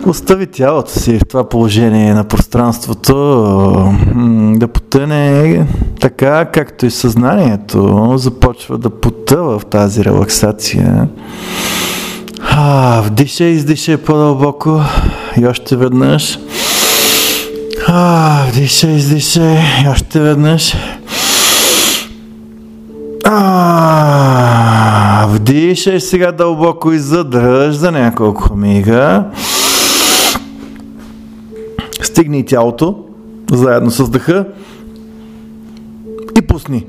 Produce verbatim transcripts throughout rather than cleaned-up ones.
Остави тялото си в това положение на пространството, да потъне така, както и съзнанието започва да потъва в тази релаксация. А, вдишай, издишай по-дълбоко и още веднъж. А, вдишай, издишай и още веднъж. А, вдишай сега дълбоко и задръж за няколко мига. Стигни тялото заедно с дъха и пусни.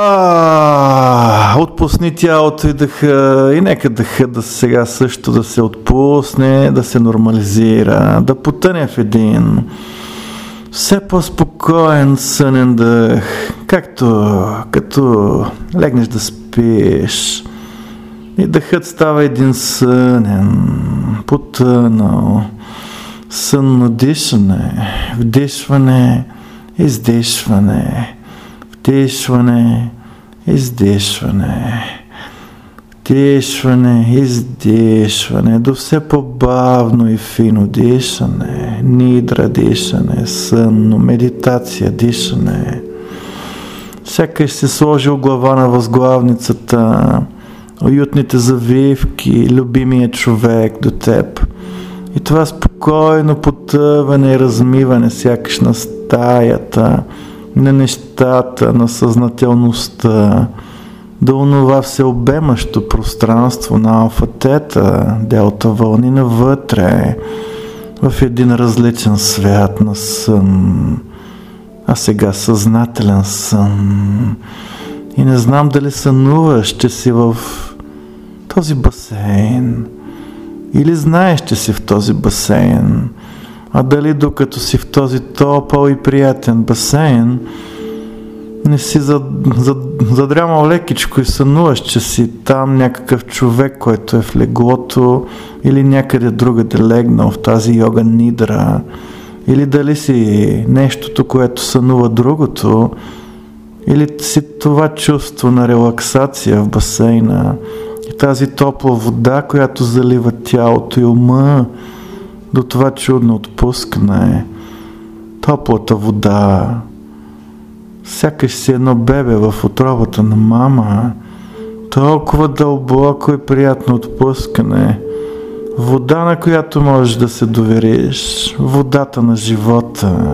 А, отпусни тялото и дъха и нека дъха да сега също да се отпусне, да се нормализира, да потъне в един все по-спокоен сънен дъх, както като легнеш да спиш и дъхът става един сънен, потънал, сънно дишане, вдишване, издишване, вдишване, издишване, вдишване, издишване, до все по-бавно и фино дишане, нидра дишане, сънно, медитация, дишане. Сякаш си сложил глава на възглавницата, уютните завивки, любимия човек до теб. И това спокойно потъване и размиване сякаш на стаята, на нещата, на съзнателността, до онова всеобемащо пространство на алфа-тета, делта вълни навътре, в един различен свят на сън, а сега съзнателен сън. И не знам дали сънуваш, че си в този басейн, или знаеш, че си в този басейн, а дали докато си в този топъл и приятен басейн, не си задрямал лекичко и сънуваш, че си там някакъв човек, който е в леглото или някъде другаде легнал в тази йога нидра, или дали си нещото, което сънува другото, или си това чувство на релаксация в басейна и тази топла вода, която залива тялото и ума до това чудно отпускане. Топлата вода, сякаш си едно бебе в утробата на мама, толкова дълбоко и приятно отпускане, вода, на която можеш да се довериш, водата на живота.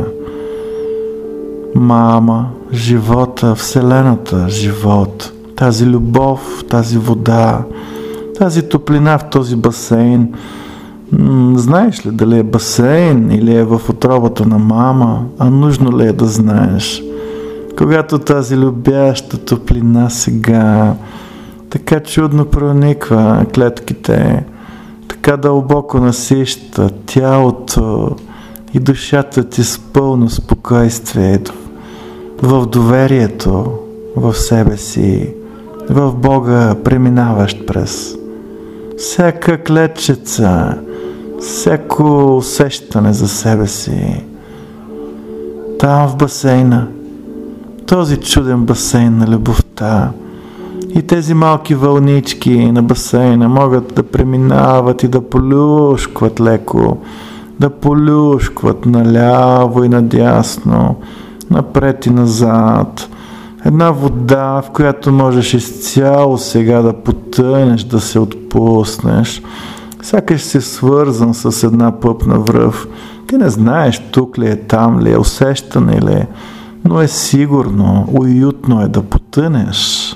Мама, живота, вселената, живот, тази любов, тази вода, тази топлина в този басейн. М- знаеш ли дали е басейн или е в утробата на мама, а нужно ли е да знаеш? Когато тази любяща топлина сега така чудно прониква клетките, така дълбоко насища тялото и душата ти с пълно спокойствие, в доверието в себе си, в Бога, преминаващ през всяка клетчица, всяко усещане за себе си. Там в басейна, този чуден басейн на любовта, и тези малки вълнички на басейна могат да преминават и да полюшкват леко, да полюшкват наляво и надясно, напред и назад. Една вода, в която можеш изцяло сега да потънеш, да се отпуснеш. Сякаш си свързан с една пъпна връв. Ти не знаеш тук ли е, там ли е, усещане ли е, но е сигурно, уютно е да потънеш.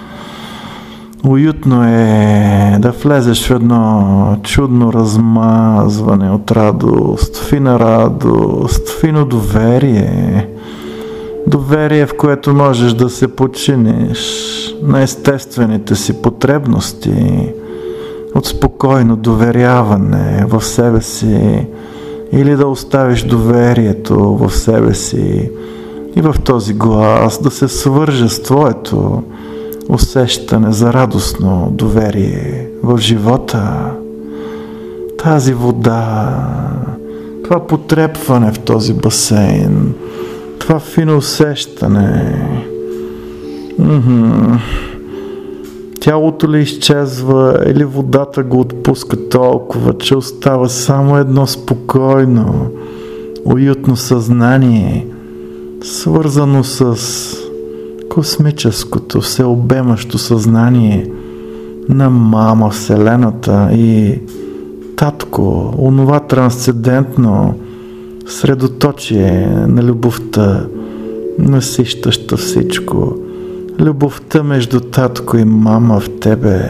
Уютно е да влезеш в едно чудно размазване от радост, фина радост, фино доверие. Доверие, в което можеш да се подчиниш на естествените си потребности, от спокойно доверяване в себе си, или да оставиш доверието в себе си и в този глас да се свърже с твоето усещане за радостно доверие в живота. Тази вода, това потрепване в този басейн, това фино усещане. Mm-hmm. Тялото ли изчезва или водата го отпуска толкова, че остава само едно спокойно, уютно съзнание, свързано с космическото, всеобемащо съзнание на мама Вселената и татко, онова трансцендентно средоточие на любовта, насищаща всичко. Любовта между татко и мама в тебе.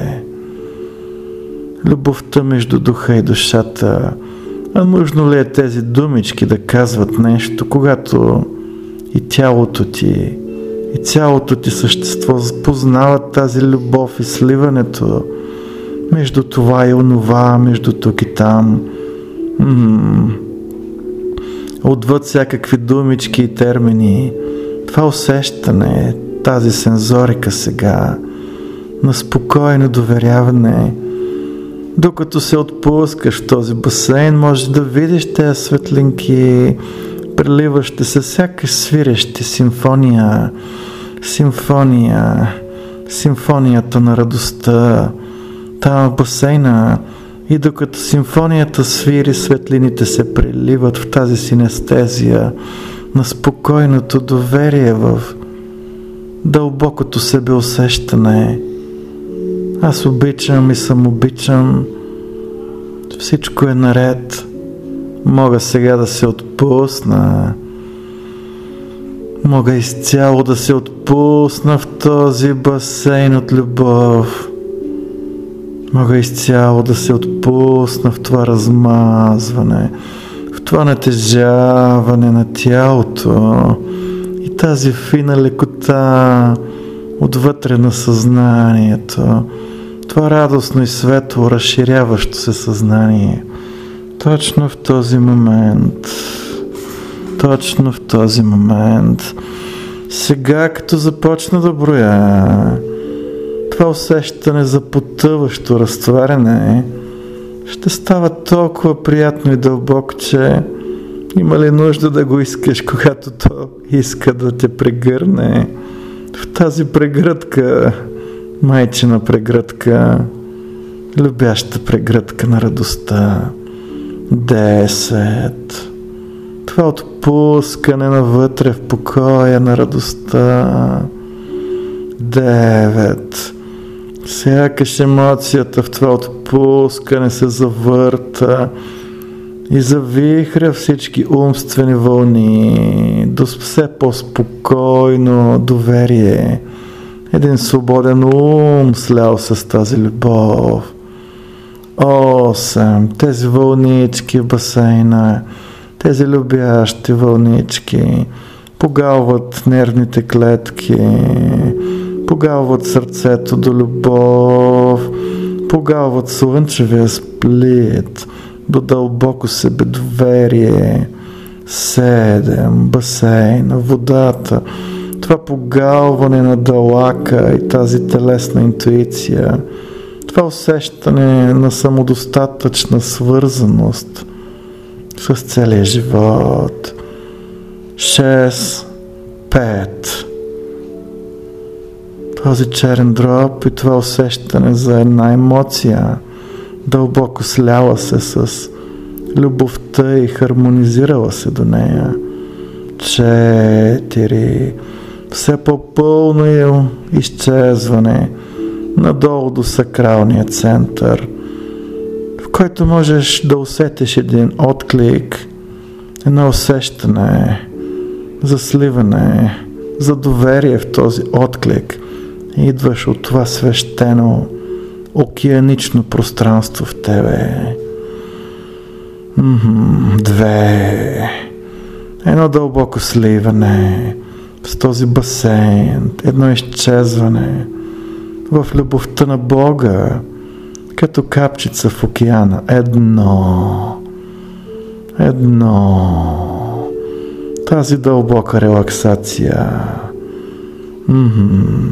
Любовта между духа и душата. А нужно ли е тези думички да казват нещо, когато и тялото ти, и цялото ти същество познават тази любов и сливането между това и онова, между тук и там. М-м-м. Отвъд всякакви думички и термини. Това усещане, тази сензорика сега, на спокойно доверяване. Докато се отпускаш в този басейн, можеш да видиш тези светлинки, преливащи се, сякаш свирещи симфония, симфония, симфонията на радостта, там в басейна. И докато симфонията свири, светлините се преливат в тази синестезия на спокойното доверие, в дълбокото себеусещане. Аз обичам и съм обичан. Всичко е наред. Мога сега да се отпусна. Мога изцяло да се отпусна в този басейн от любов. Мога изцяло да се отпусна в това размазване, в това натежаване на тялото и тази фина лекота отвътре на съзнанието, това радостно и светло, разширяващо се съзнание. Точно в този момент, точно в този момент, сега като започна да броя, това усещане за потъващо разтваряне ще става толкова приятно и дълбоко, че има ли нужда да го искаш, когато то иска да те прегърне в тази прегръдка, майчина прегръдка, любяща прегръдка на радостта. Десет. Това отпускане навътре в покоя на радостта. Девет. Сякаш емоцията в това отпускане се завърта и завихря всички умствени вълни до все по-спокойно доверие. Един свободен ум слял с тази любов. Осем. Тези вълнички в басейна, тези любящи вълнички погалват нервните клетки, погалват сърцето до любов, погалват слънчевия сплит до дълбоко себедоверие. Седем. Басейна, водата, това погалване на далака и тази телесна интуиция, това усещане на самодостатъчна свързаност с целия живот. Шест. Пет. Този черен дроб и това усещане за една емоция, дълбоко сляла се с любовта и хармонизирала се до нея. Четири. Все по-пълно изчезване надолу до сакралния център, в който можеш да усетиш един отклик, едно усещане за сливане, за доверие в този отклик. И идваш от това свещено океанично пространство в тебе. М-м, две. Едно дълбоко сливане с този басейн, едно изчезване в любовта на Бога, като капчица в океана. Едно. Едно. Тази дълбока релаксация. М-м.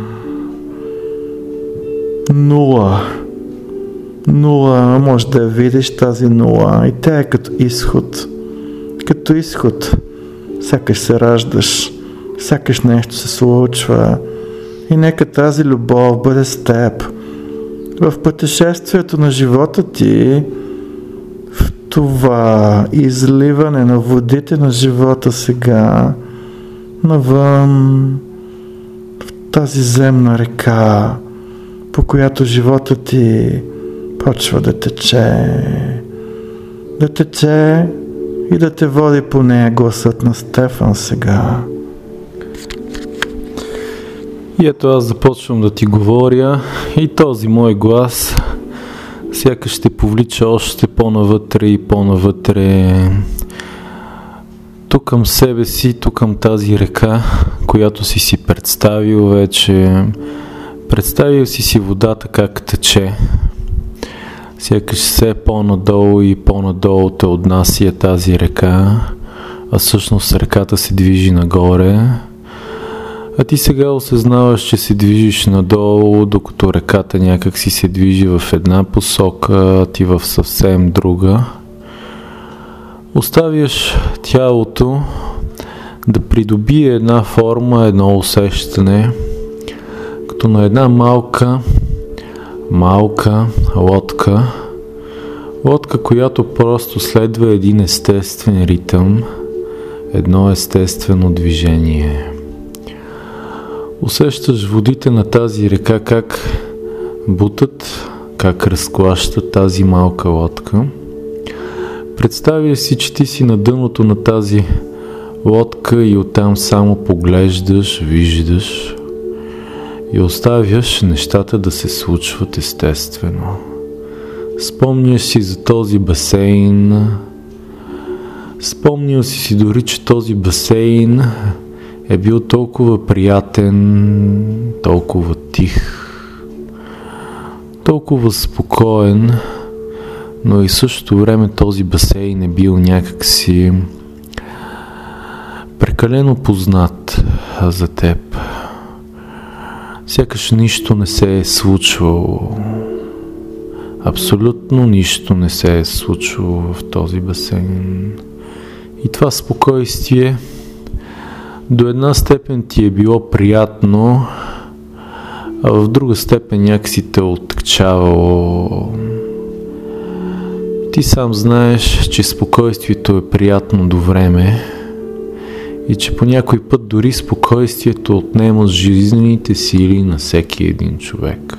Нула. Нула, може да я видиш тази нула и тя е като изход. Като изход. Сякаш се раждаш, сякаш нещо се случва И нека тази любов бъде с теб. В пътешествието на живота ти, в това изливане на водите на живота сега, навън, в тази земна река, по която живота ти почва да тече. Да тече и да те води по нея гласът на Стефан сега. И ето аз започвам да ти говоря и този мой глас сякаш ще повлича още по-навътре и по-навътре, тук към себе си, тук към тази река, която си си представил вече. Представил си си водата как тече. Сякаш все по-надолу и по-надолу те отнася тази река, а всъщност реката се движи нагоре. А ти сега осъзнаваш, че се движиш надолу, докато реката някак си се движи в една посока, а ти в съвсем друга. Оставяш тялото да придобие една форма, едно усещане, като на една малка, малка лодка. Лодка, която просто следва един естествен ритъм, едно естествено движение. Усещаш водите на тази река как бутат, как разклащат тази малка лодка. Представяш си, че ти си на дъното на тази лодка и оттам само поглеждаш, виждаш и оставяш нещата да се случват естествено. Спомняш си за този басейн, спомнял си си дори, че този басейн е бил толкова приятен, толкова тих, толкова спокоен, но и в същото време този басейн е бил някакси прекалено познат за теб. Сякаш нищо не се е случвало. Абсолютно нищо не се е случвало в този басейн. И това спокойствие до една степен ти е било приятно, а в друга степен някакси те оттъкчавало. Ти сам знаеш, че спокойствието е приятно до време и че по някой път дори спокойствието отнема жизнените сили на всеки един човек.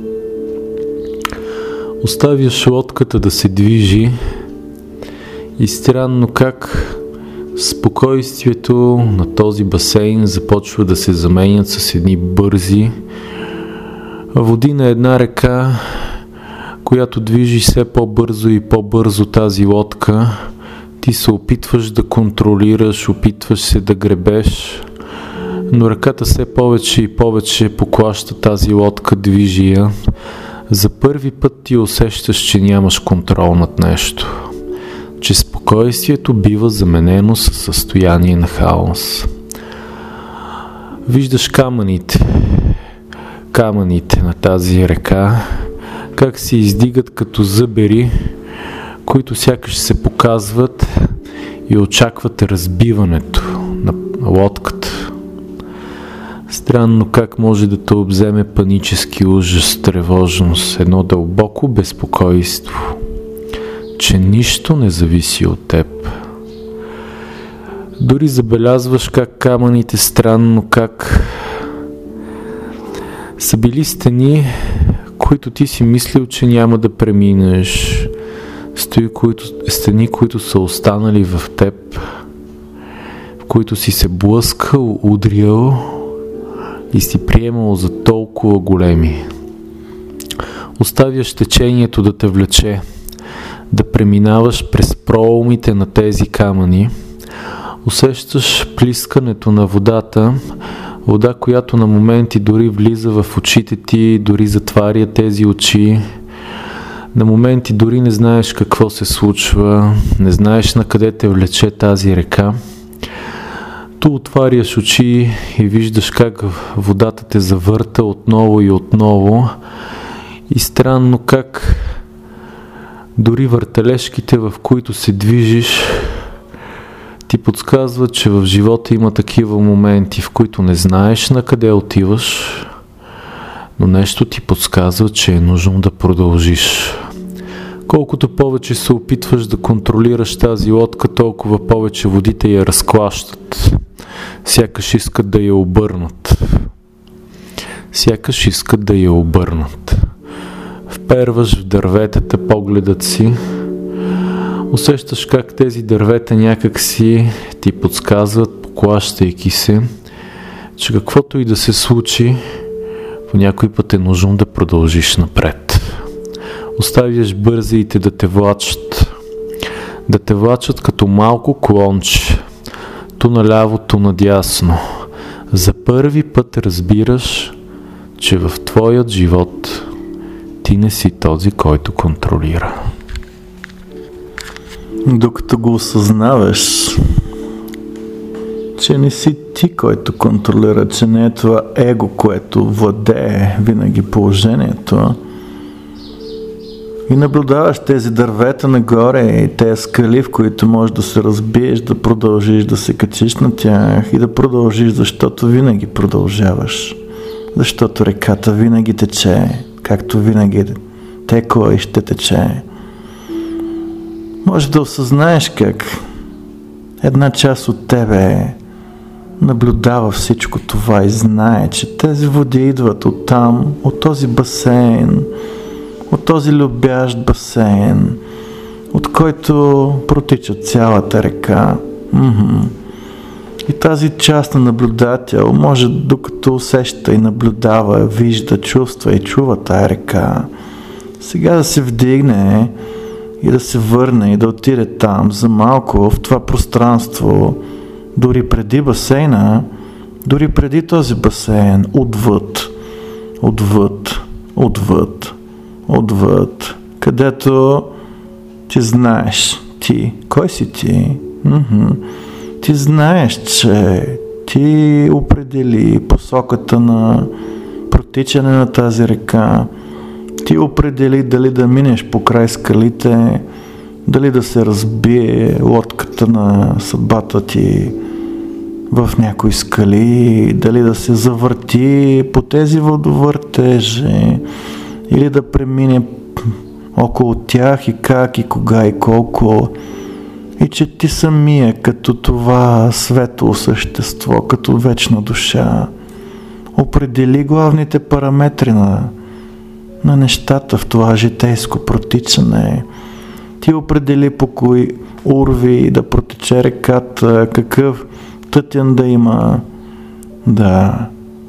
Оставяш лодката да се движи и странно как спокойствието на този басейн започва да се заменят с едни бързи води на една река, която движи все по-бързо и по-бързо тази лодка. Ти се опитваш да контролираш, опитваш се да гребеш, но ръката все повече и повече поклаща тази лодка, движи я. За първи път ти усещаш, че нямаш контрол над нещо, че спокойствието бива заменено със състояние на хаос. Виждаш камъните, камъните на тази река, как се издигат като зъбери, които сякаш се показват и очакват разбиването на лодката. Странно как може да те обземе панически ужас, тревожност, едно дълбоко безпокойство, че нищо не зависи от теб. Дори забелязваш как камъните странно как са били стени, които ти си мислил, че няма да преминеш. Стои, които, стени, които са останали в теб, в които си се блъскал, удрял и си приемал за толкова големи. Оставяш течението да те влече, да преминаваш през проломите на тези камъни. Усещаш плискането на водата, вода, която на моменти дори влиза в очите ти, дори затваря тези очи. На моменти дори не знаеш какво се случва, не знаеш на къде те влече тази река. Ту отваряш очи и виждаш как водата те завърта отново и отново. И странно как дори въртележките, в които се движиш, ти подсказват, че в живота има такива моменти, в които не знаеш на къде отиваш, но нещо ти подсказва, че е нужно да продължиш. Колкото повече се опитваш да контролираш тази лодка, толкова повече водите я разклащат. Сякаш искат да я обърнат. Сякаш искат да я обърнат. Вперваш в дърветата погледът си. Усещаш как тези дървета някак си ти подсказват, поклащайки се, че каквото и да се случи, по някой път е нужно да продължиш напред. Оставяш бързиите да те влачат. Да те влачат като малко клонче. Ту наляво, ту надясно. За първи път разбираш, че в твоят живот ти не си този, който контролира. Докато го осъзнаваш, че не си ти, който контролира, че не е това его, което владее винаги положението, и наблюдаваш тези дървета нагоре и тези скали, в които можеш да се разбиеш, да продължиш да се качиш на тях и да продължиш, защото винаги продължаваш. Защото реката винаги тече, както винаги текла и ще тече. Може да осъзнаеш как една част от тебе наблюдава всичко това и знае, че тези води идват от там, от този басейн, от този любящ басейн, от който протича цялата река. Mm-hmm. И тази част на наблюдател може, докато усеща и наблюдава, вижда, чувства и чува тая река, сега да се вдигне и да се върне и да отиде там за малко в това пространство, дори преди басейна, дори преди този басейн, отвъд, отвъд, отвъд, отвъд, където ти знаеш, ти, кой си ти? Mm-hmm. Ти знаеш, че ти определи посоката на протичане на тази река, ти определи дали да минеш по край скалите, дали да се разбие лодката на съдбата ти в някои скали, дали да се завърти по тези водовъртежи или да премине около тях и как и кога и колко. И че ти самия като това светло същество, като вечна душа, определи главните параметри на на нещата в това житейско протичане. Ти определи по кои урви да протече реката, какъв тътен да има. Да.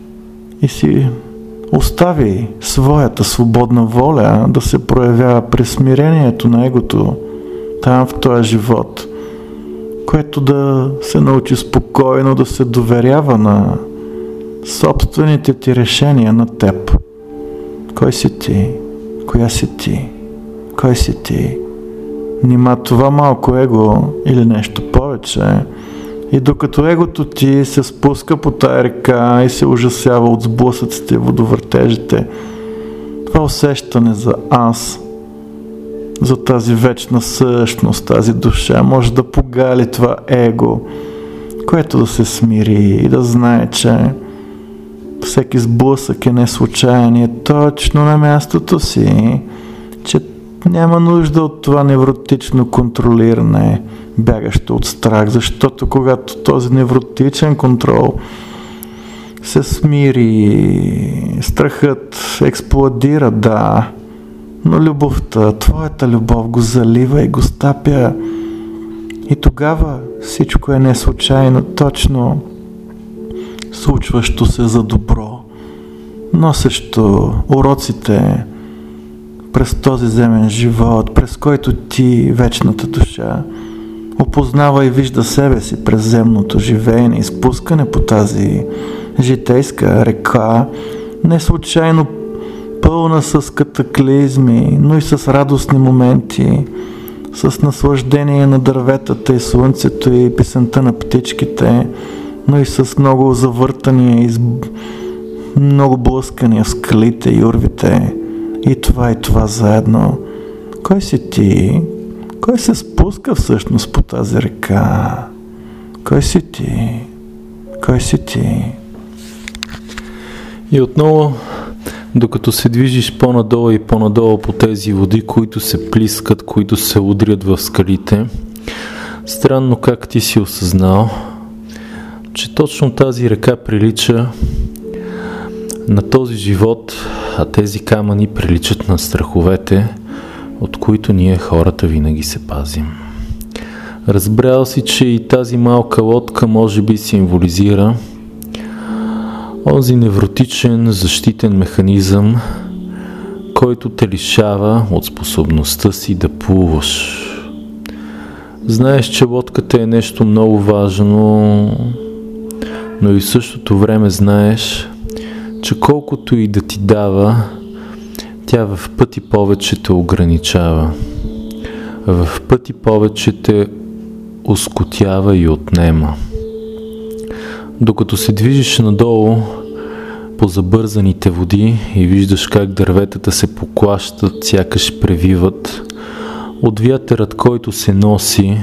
И си остави своята свободна воля да се проявява през смирението на егото там в този живот, което да се научи спокойно да се доверява на собствените ти решения на теб. Кой си ти? Коя си ти? Кой си ти? Нима това малко его или нещо повече? И докато егото ти се спуска по тая река и се ужасява от сблъсъците, водовъртежите, това усещане за аз, за тази вечна същност, тази душа, може да погали това его, което да се смири и да знае, че всеки сблъсък е не случайен и е точно на мястото си, че няма нужда от това невротично контролиране, бягащо от страх, защото когато този невротичен контрол се смири, страхът експлодира, да, но любовта, твоята любов го залива и го стапя и тогава всичко е не случайно, точно случващо се за добро, носещо уроците през този земен живот, през който ти, вечната душа, опознава и вижда себе си през земното живеене и спускане по тази житейска река, не случайно пълна с катаклизми, но и с радостни моменти, с наслаждение на дърветата и слънцето и песента на птичките, но и с много завъртания и с много блъскания в скалите и урвите. И това и това заедно. Кой си ти? Кой се спуска всъщност по тази река? Кой си ти? Кой си ти? И отново Докато се движиш по-надолу и по-надолу по тези води, които се плискат, които се удрят в скалите, странно как ти си осъзнал, че точно тази река прилича на този живот, а тези камъни приличат на страховете, от които ние хората винаги се пазим. Разбрал си, че и тази малка лодка може би символизира онзи невротичен защитен механизъм, който те лишава от способността си да плуваш. Знаеш, че лодката е нещо много важно, но и в същото време знаеш, че колкото и да ти дава, тя в пъти повече те ограничава. В пъти повече те оскотява и отнема. Докато се движиш надолу по забързаните води и виждаш как дърветата се поклащат, сякаш превиват, от вятърът, който се носи,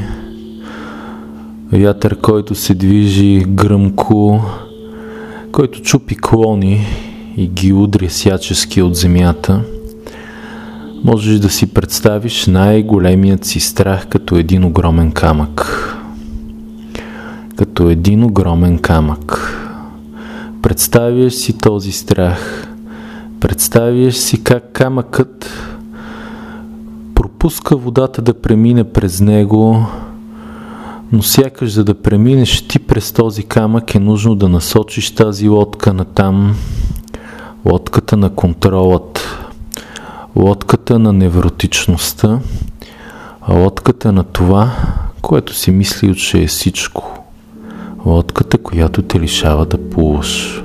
вятър, който се движи гръмко, който чупи клони и ги удря всячески от земята, можеш да си представиш най-големият си страх като един огромен камък. Като един огромен камък. Представяш си този страх. Представяш си как камъкът пропуска водата да премине през него, но сякаш за да преминеш ти през този камък е нужно да насочиш тази лодка натам. Лодката на контролът. Лодката на невротичността. Лодката на това, което си мислил, че е всичко. Лодката, която те лишава да плуваш.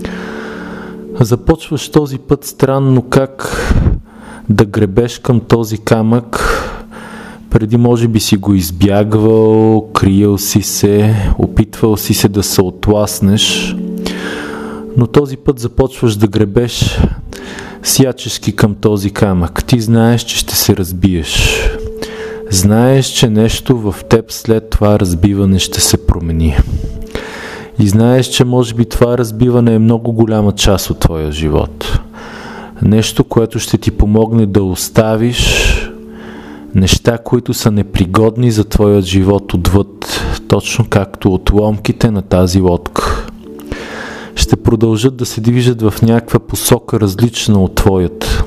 Започваш този път странно как да гребеш към този камък. Преди може би си го избягвал, криел си се, опитвал си се да се отласнеш, но този път започваш да гребеш всячески към този камък. Ти знаеш, че ще се разбиеш. Знаеш, че нещо в теб след това разбиване ще се промени. И знаеш, че може би това разбиване е много голяма част от твоя живот. Нещо, което ще ти помогне да оставиш неща, които са непригодни за твоят живот отвъд, точно както отломките на тази лодка. Ще продължат да се движат в някаква посока различна от твоята.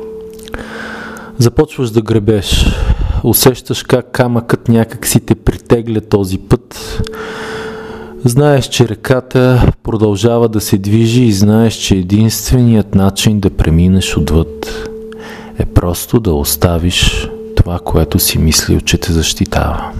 Започваш да гребеш. Усещаш как камъкът някак си те притегля този път. Знаеш, че реката продължава да се движи и знаеш, че единственият начин да преминеш отвъд е просто да оставиш това, което си мислил, че те защитава.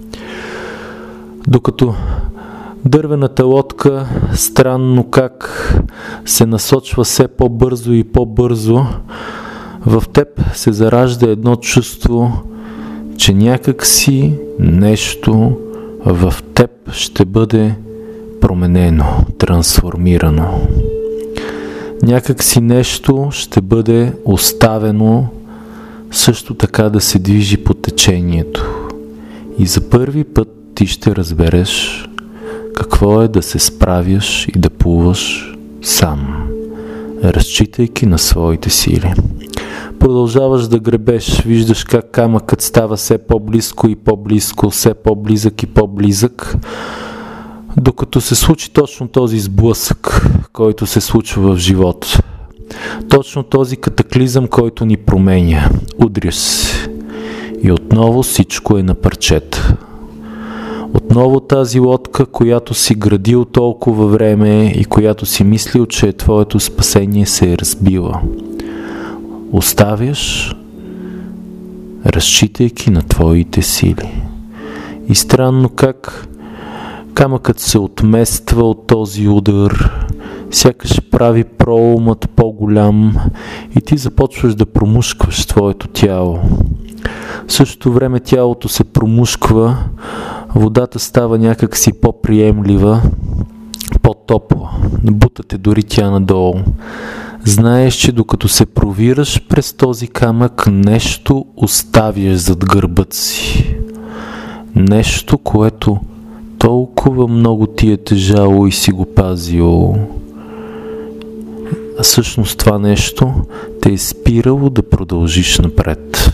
Докато дървената лодка странно как се насочва все по-бързо и по-бързо, в теб се заражда едно чувство, че някак си нещо в теб ще бъде променено, трансформирано. Някак си нещо ще бъде оставено също така да се движи по течението. И за първи път ти ще разбереш какво е да се справяш и да плуваш сам, разчитайки на своите сили. Продължаваш да гребеш, виждаш как камъкът става все по-близко и по-близко, все по-близък и по-близък, докато се случи точно този сблъсък, който се случва в живота. Точно този катаклизъм, който ни променя. Удряш се. И отново всичко е на парчета. Отново тази лодка, която си градил толкова време и която си мислил, че е твоето спасение, се е разбила. Оставяш, разчитайки на твоите сили. И странно как камъкът се отмества от този удар, сякаш прави проломът по-голям и ти започваш да промушкваш твоето тяло. В същото време тялото се промушква, водата става някак си по-приемлива, по-топла. Бутате дори тя надолу. Знаеш, че докато се провираш през този камък, нещо оставяш зад гърбът си. Нещо, което толкова много ти е тежало и си го пазил. а всъщност това нещо те е спирало да продължиш напред.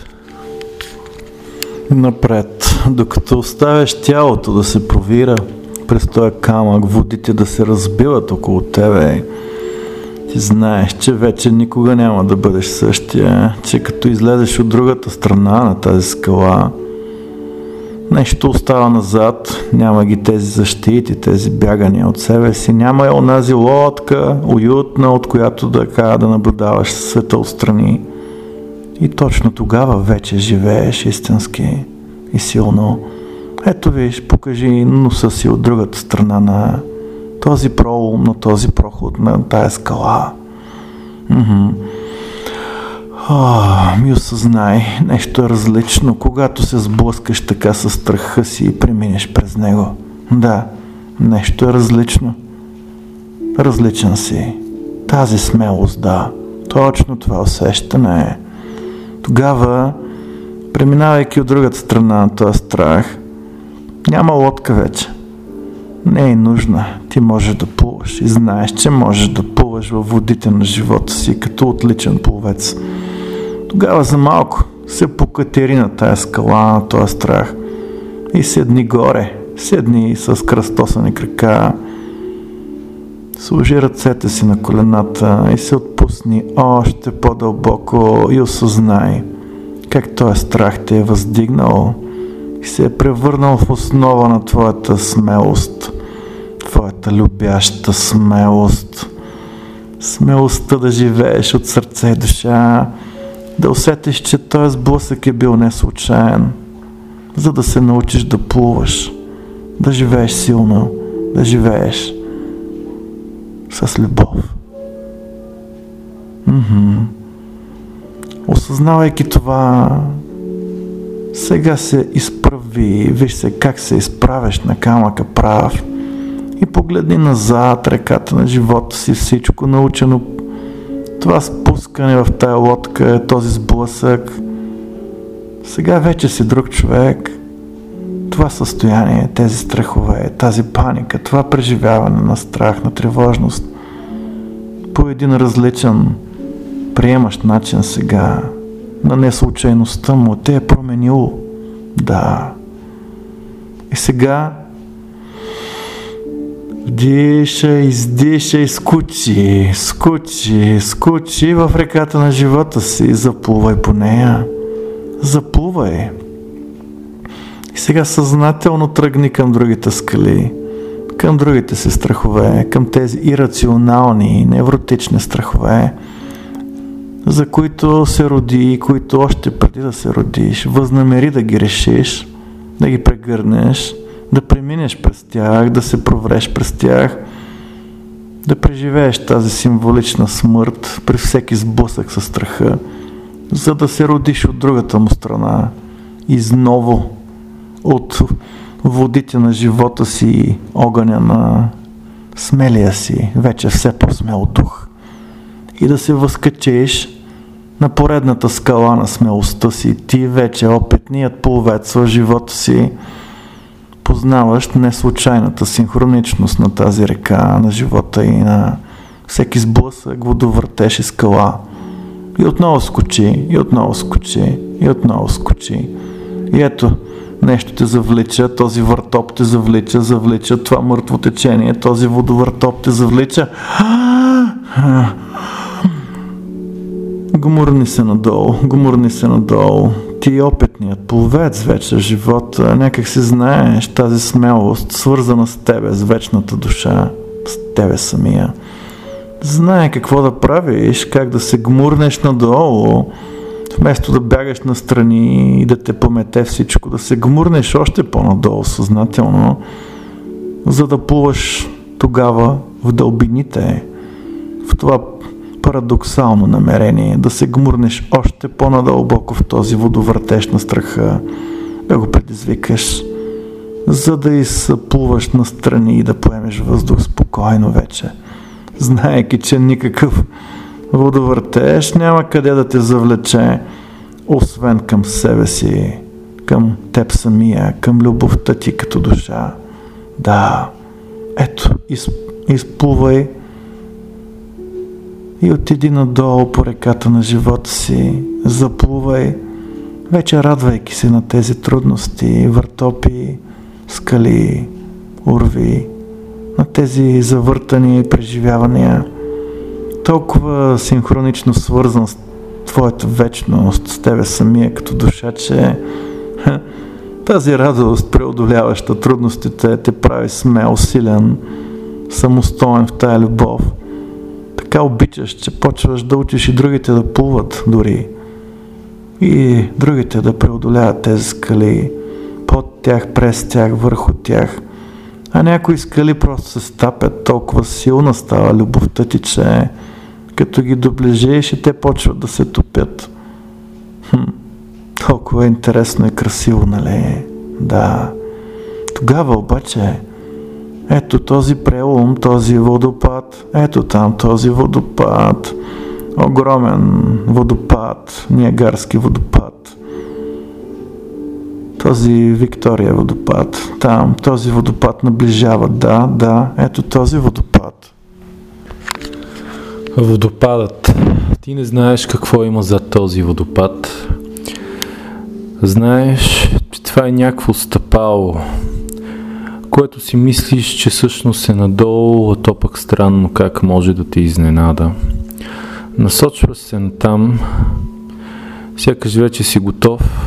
Напред, докато оставяш тялото да се провира през този камък, водите да се разбиват около тебе, ти знаеш, че вече никога няма да бъдеш същия, че като излезеш от другата страна на тази скала, нещо остава назад, няма ги тези защити, тези бягания от себе си, няма и онази лодка, уютна, от която да, да наблюдаваш света отстрани. И точно тогава вече живееш истински и силно. Ето виж, покажи носа си от другата страна на този пролом, на този проход, на тая скала. Мхм. О, ми осъзнай, нещо е различно, когато се сблъскаш така със страха си и преминеш през него. Да, нещо е различно. Различен си. Тази смелост, да. Точно това усещане е. Тогава, преминавайки от другата страна на този страх, няма лодка вече. Не е нужна. Ти можеш да плуваш и знаеш, че можеш да плуваш във водите на живота си като отличен пловец. Тогава за малко се покатери на тая скала, на този страх и седни горе, седни с кръстосани крака, сложи ръцете си на колената и се отпусни още по-дълбоко и осъзнай как този страх те е въздигнал и се е превърнал в основа на твоята смелост, твоята любяща смелост, смелостта да живееш от сърце и душа, да усетиш, че този сблъсък е бил не случайен, за да се научиш да плуваш, да живееш силно, да живееш с любов. Mm-hmm. Осъзнавайки това, сега се изправи, виж се как се изправиш на камъка прав и погледни назад реката на живота си, всичко научено. Това спускане в тая лодка, този сблъсък. Сега вече си друг човек. Това състояние, тези страхове, тази паника, това преживяване на страх, на тревожност по един различен, приемащ начин сега, на неслучайността му, те е променило. Да. И сега вдишай, издишай, скучи, скучи, скучи в реката на живота си, заплувай по нея, заплувай. И сега съзнателно тръгни към другите скали, към другите си страхове, към тези ирационални, невротични страхове, за които се роди и които още преди да се родиш, възнамери да ги решиш, да ги прегърнеш, да преминеш през тях, да се провреш през тях, да преживееш тази символична смърт при всеки сблъсък със страха, за да се родиш от другата му страна, изново от водите на живота си, огъня на смелия си, вече все по-смел дух, и да се възкачиш на поредната скала на смелостта си. Ти вече опитният пловец в живота си, познаваш неслучайната синхроничност на тази река, на живота и на всеки сблъсък, водовъртеж и скала. И отново скочи, и отново скочи, и отново скочи. И ето, нещо те завлича, този въртоп те завлича, завлича това мъртво течение, този водовъртоп те завлича. Гуморни се надолу, гуморни се надолу. Ти опитният пловец вече в живота, някак си знаеш тази смелост, свързана с тебе, с вечната душа, с тебе самия. Знае какво да правиш, как да се гмурнеш надолу, вместо да бягаш настрани и да те помете всичко, да се гмурнеш още по-надолу съзнателно, за да плуваш тогава в дълбините, в това парадоксално намерение, да се гмурнеш още по-надълбоко в този водовъртеж на страха, да го предизвикаш, за да изплуваш настрани и да поемеш въздух спокойно вече, знаейки, че никакъв водовъртеж няма къде да те завлече, освен към себе си, към теб самия, към любовта ти като душа. Да, ето, из, изплувай и отиди надолу по реката на живота си, заплувай, вече радвайки се на тези трудности, въртопи, скали, урви, на тези завъртани преживявания, толкова синхронично свързан с твоята вечност, с тебе самия като душа, че тази радост, преодоляваща трудностите, те прави смел, силен, самостоен в тая любов. Така обичаш, че почваш да учиш и другите да плуват дори. И другите да преодоляват тези скали, под тях, през тях, върху тях. А някои скали просто се стапят, толкова силна става любовта ти, че като ги доближиш и те почват да се топят. Хм, толкова интересно и красиво, нали? Да. Тогава обаче, ето този прелом, този водопад, ето там този водопад, огромен водопад, Ниагарски водопад, този Виктория водопад, там този водопад наближава, да, да, ето този водопад. Водопадът. Ти не знаеш какво има зад този водопад. Знаеш, че това е някакво стъпало, което си мислиш, че всъщност е надолу, а то пък странно как може да те изненада. Насочваш се натам, сякаш вече си готов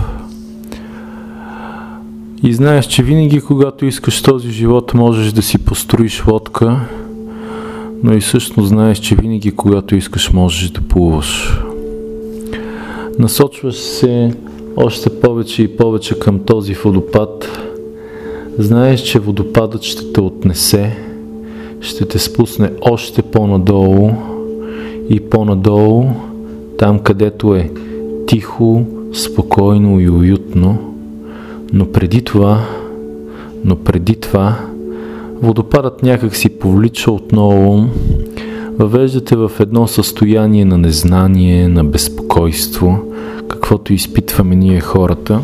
и знаеш, че винаги когато искаш този живот можеш да си построиш лодка, но и всъщност знаеш, че винаги когато искаш можеш да плуваш. Насочваш се още повече и повече към този водопад. Знаеш, че водопадът ще те отнесе, ще те спусне още по-надолу и по-надолу, там където е тихо, спокойно и уютно. Но преди това, но преди това, водопадът някак си повлича отново, въвеждате в едно състояние на незнание, на безпокойство, каквото изпитваме ние хората.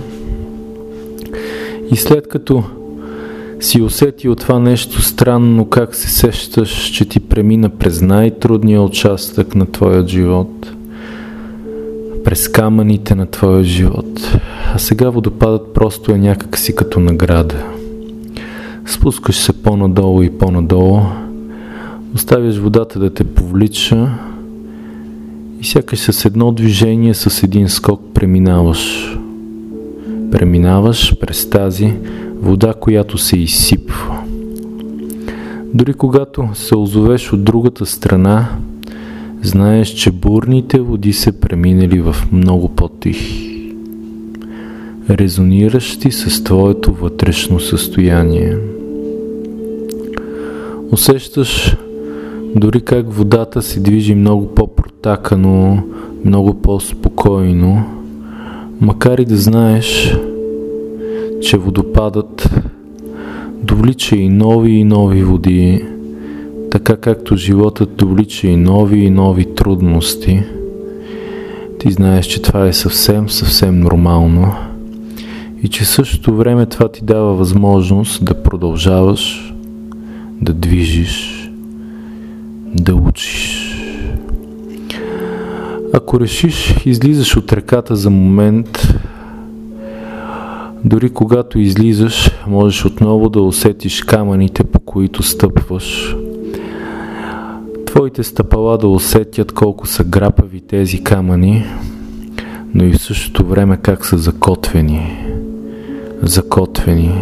И след като си усетил това нещо странно, как се сещаш, че ти премина през най-трудния участък на твоя живот, през камъните на твоя живот, а сега водопадът просто е някак си като награда. Спускаш се по-надолу и по-надолу, оставяш водата да те повлича и сякаш с едно движение, с един скок преминаваш. Преминаваш през тази вода, която се изсипва. Дори когато се озовеш от другата страна, знаеш, че бурните води се преминали в много по-тихи, резониращи с твоето вътрешно състояние. Усещаш дори как водата се движи много по-протакано, много по-спокойно, макар и да знаеш, че водопадът довлича и нови и нови води, така както животът довлича и нови и нови трудности. Ти знаеш, че това е съвсем, съвсем нормално и че в същото време това ти дава възможност да продължаваш, да движиш, да учиш. Ако решиш, излизаш от реката за момент. Дори когато излизаш, можеш отново да усетиш камъните, по които стъпваш. Твоите стъпала да усетят колко са грапави тези камъни, но и в същото време как са закотвени. Закотвени.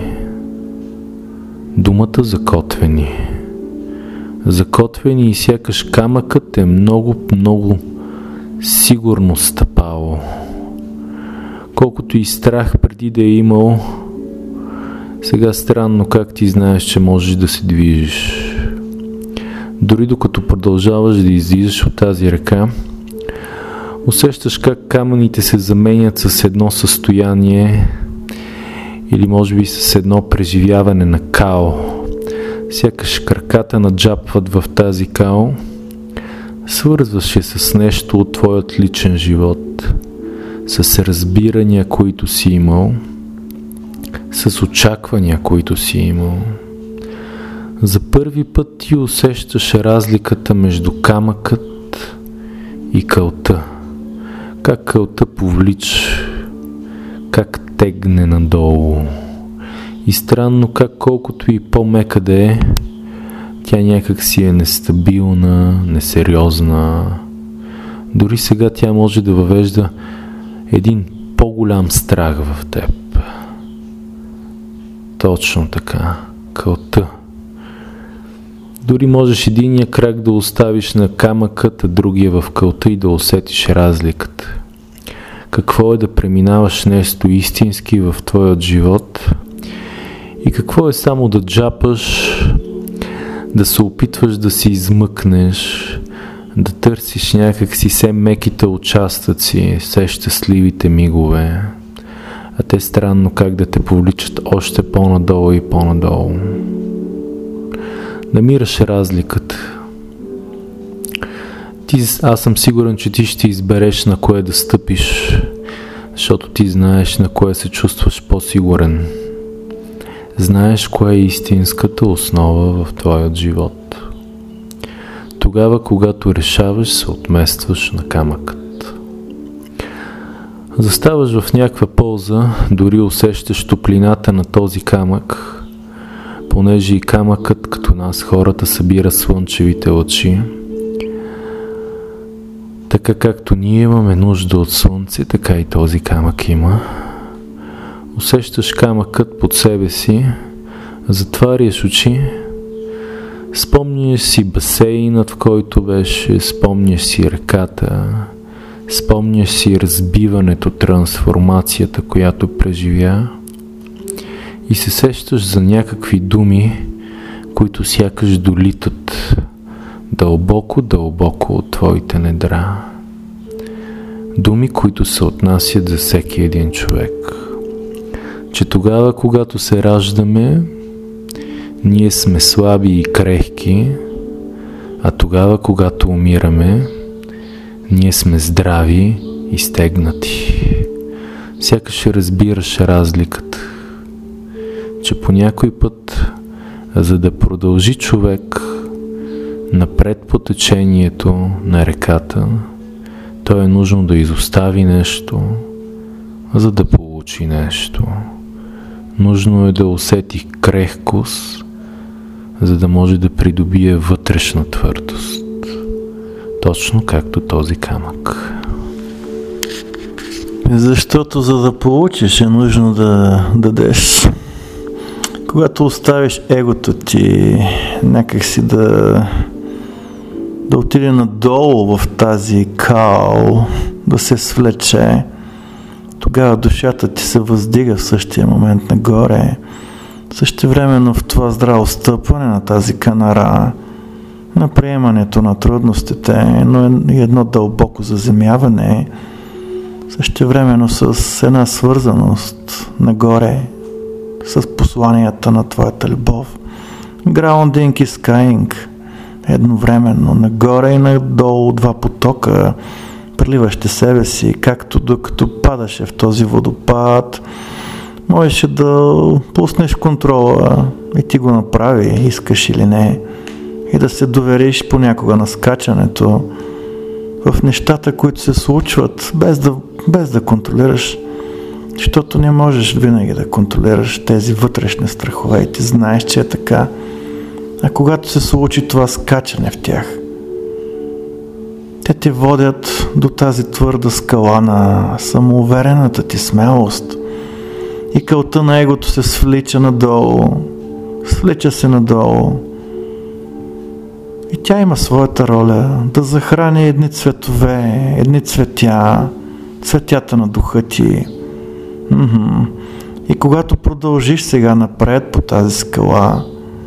Думата закотвени. Закотвени и сякаш камъкът е много, много сигурно стъпало. Колкото и страх преди да е имал, сега странно как ти знаеш, че можеш да се движиш. Дори докато продължаваш да излизаш от тази река, усещаш как камъните се заменят с едно състояние или може би с едно преживяване на као. Сякаш краката наджапват в тази као, свързваш се с нещо от твоят личен живот, с разбирания, които си имал, с очаквания, които си имал. За първи път ти усещаш разликата между камъкът и кълта. Как кълта повлича, как тегне надолу. И странно как колкото и по-мека да е, тя някак си е нестабилна, несериозна. Дори сега тя може да въвежда един по-голям страх в теб. Точно така, кълта. Дори можеш единия крак да оставиш на камъкът, а другия в кълта и да усетиш разликата. Какво е да преминаваш нещо истински в твоят живот и какво е само да джапаш, да се опитваш да си измъкнеш, да търсиш някакси все меките участъци, все щастливите мигове, а те странно как да те повличат още по-надолу и по-надолу. Намираш разликата. Ти, аз съм сигурен, че ти ще избереш на кое да стъпиш, защото ти знаеш на кое се чувстваш по-сигурен. Знаеш кое е истинската основа в твоят живот. Тогава, когато решаваш, се отместваш на камъкът. Заставаш в някаква полза, дори усещаш топлината на този камък, понеже и камъкът, като нас хората, събира слънчевите лъчи. Така както ние имаме нужда от слънце, така и този камък има. Усещаш камъкът под себе си, затваряш очи, спомняш си басейнът, в който беше, спомняш си реката, спомняш си разбиването, трансформацията, която преживя и се сещаш за някакви думи, които сякаш долитат дълбоко, дълбоко от твоите недра. Думи, които се отнасят за всеки един човек. Че тогава, когато се раждаме, ние сме слаби и крехки, а тогава, когато умираме, ние сме здрави и стегнати. Сякаш разбираш разликата, че по някой път, за да продължи човек напред по течението на реката, то е нужно да изостави нещо, за да получи нещо. Нужно е да усети крехкост, за да може да придобие вътрешна твърдост. Точно както този камък. Защото за да получиш е нужно да дадеш. Когато оставиш егото ти някакси да да отиде надолу в тази кал, да се свлече, тогава душата ти се въздига в същия момент нагоре. Същевременно в това здраво стъпване на тази канара, на приемането на трудностите, но и едно дълбоко заземяване, същевременно с една свързаност нагоре, с посланията на твоята любов. Grounding и skying, едновременно, нагоре и надолу, два потока, преливащи себе си, както докато падаше в този водопад, можеше да пуснеш контрола и ти го направи, искаш или не, и да се довериш понякога на скачането в нещата, които се случват, без да, без да контролираш, защото не можеш винаги да контролираш тези вътрешни страхове и ти знаеш, че е така. А когато се случи това скачане в тях, те те водят до тази твърда скала на самоуверената ти смелост. И кълта на егото се свлича надолу, свлича се надолу. И тя има своята роля да захрани едни цветове, едни цветя, цветята на духа ти. Mm-hmm. И когато продължиш сега напред по тази скала,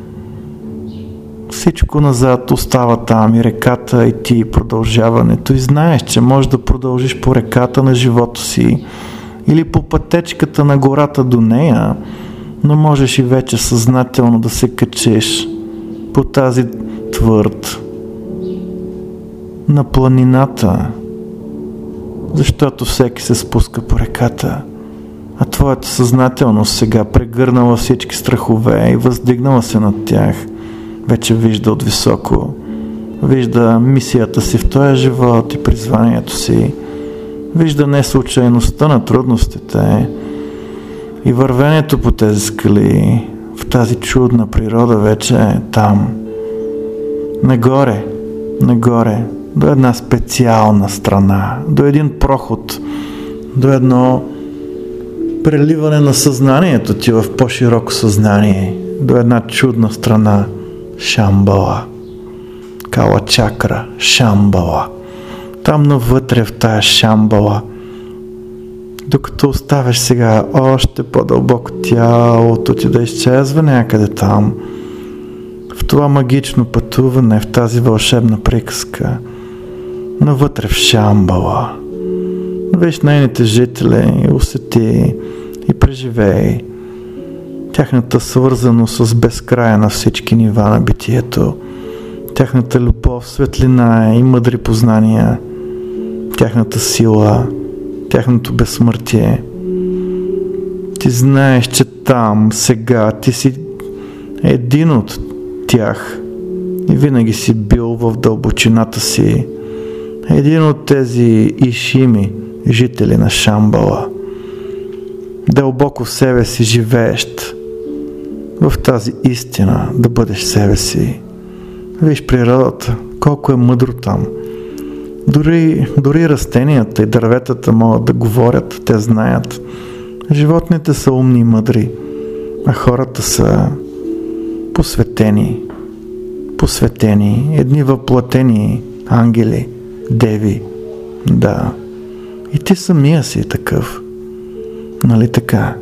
всичко назад остава там, и реката, и ти, и продължаването. И знаеш, че можеш да продължиш по реката на живота си или по пътечката на гората до нея, но можеш и вече съзнателно да се качиш по тази твърд на планината, защото всеки се спуска по реката, а твоята съзнателност сега прегърнала всички страхове и въздигнала се над тях, вече вижда от високо Вижда мисията си в този живот и призванието си. Вижда не случайността на трудностите и вървенето по тези скали, в тази чудна природа вече е там. Нагоре, нагоре, до една специална страна, до един проход, до едно преливане на съзнанието ти в по-широко съзнание, до една чудна страна, Шамбала, Кала чакра, Шамбала. Там навътре в тая Шамбала, докато оставяш сега още по-дълбоко тялото ти да изчезва някъде там, в това магично пътуване, в тази вълшебна приказка, навътре в Шамбала. Виж нейните жители, усети и преживей тяхната свързаност с безкрая на всички нива на битието, тяхната любов, светлина и мъдри познания, тяхната сила, тяхното безсмъртие. Ти знаеш, че там, сега, ти си един от тях и винаги си бил в дълбочината си един от тези ишими жители на Шамбала. Дълбоко в себе си живеещ, в тази истина да бъдеш себе си. Виж природата, колко е мъдро там. Дори, дори растенията и дърветата могат да говорят, те знаят. Животните са умни и мъдри, а хората са посветени, посветени, едни въплатени ангели, деви, да. И ти самия си такъв, нали така?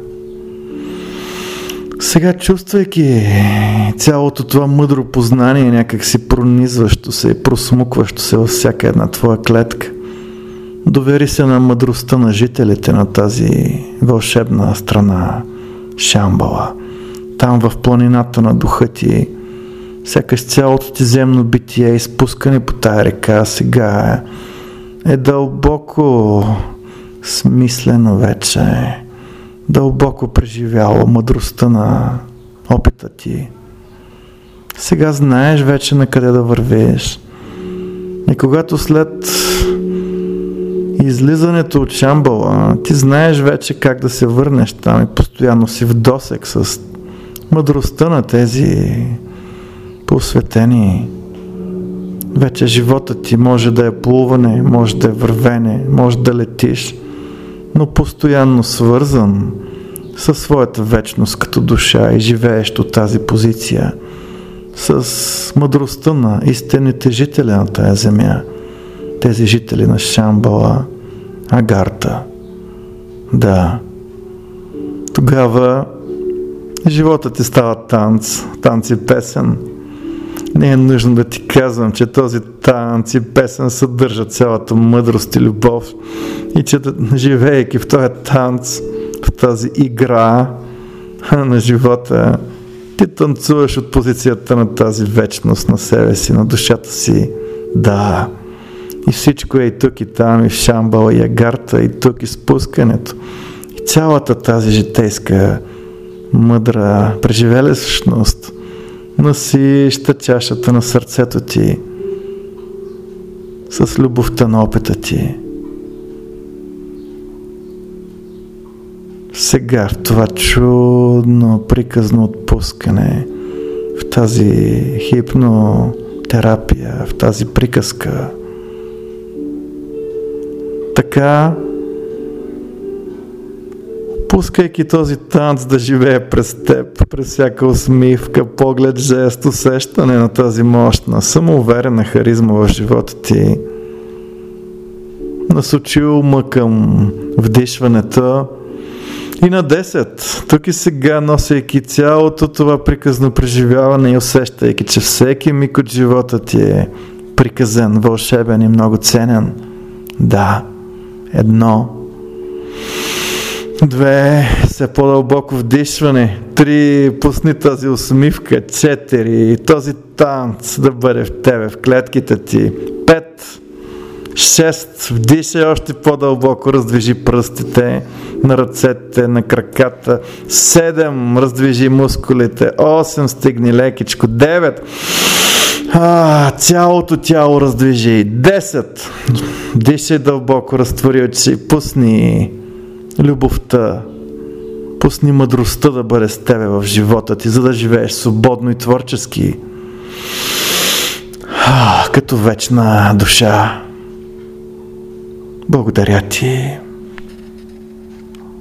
Сега, чувствайки цялото това мъдро познание, някак си пронизващо се и просмукващо се във всяка една твоя клетка, довери се на мъдростта на жителите на тази вълшебна страна Шамбала. Там в планината на духа ти, сякаш цялото ти земно битие, изпускане по тая река, сега е, е дълбоко смислено вече, дълбоко преживяло мъдростта на опита ти. Сега знаеш вече на къде да вървиш. И когато след излизането от Шамбала, ти знаеш вече как да се върнеш там и постоянно си в досек с мъдростта на тези посветени. Вече живота ти може да е плуване, може да е вървене, може да летиш, но постоянно свързан със своята вечност като душа и живееш от тази позиция, с мъдростта на истинните жители на тая земя, тези жители на Шамбала, Агарта. Да, тогава животът ти става танц, танц и песен. Не е нужно да ти казвам, че този танц и песен съдържа цялата мъдрост и любов и че живеейки в този танц, в тази игра на живота, ти танцуваш от позицията на тази вечност на себе си, на душата си. Да, и всичко е и тук и там, и в Шамбала, и Агарта, и тук, и спускането. И цялата тази житейска мъдра преживелищност насища чашата на сърцето ти с любовта на опита ти. Сега в това чудно приказно отпускане, в тази хипнотерапия, в тази приказка, така пускайки този танц да живее през теб, през всяка усмивка, поглед, жест, усещане на тази мощна, самоуверена харизма в живота ти, насочи ума към вдишването и на десет, тук и сега, носейки цялото това приказно преживяване и усещайки, че всеки миг от живота ти е приказен, вълшебен и много ценен. Да, едно, две, все по-дълбоко вдишване, три, пусни тази усмивка, четири, този танц да бъде в тебе, в клетките ти, пет, шест, вдишай още по-дълбоко, раздвижи пръстите на ръцете, на краката, седем, раздвижи мускулите, осем, стигни лекичко, девет, А, цялото тяло раздвижи. десет. Дишай дълбоко, разтвори очи. Пусни любовта. Пусни мъдростта да бъде с тебе в живота ти, за да живееш свободно и творчески. А, като вечна душа. Благодаря ти.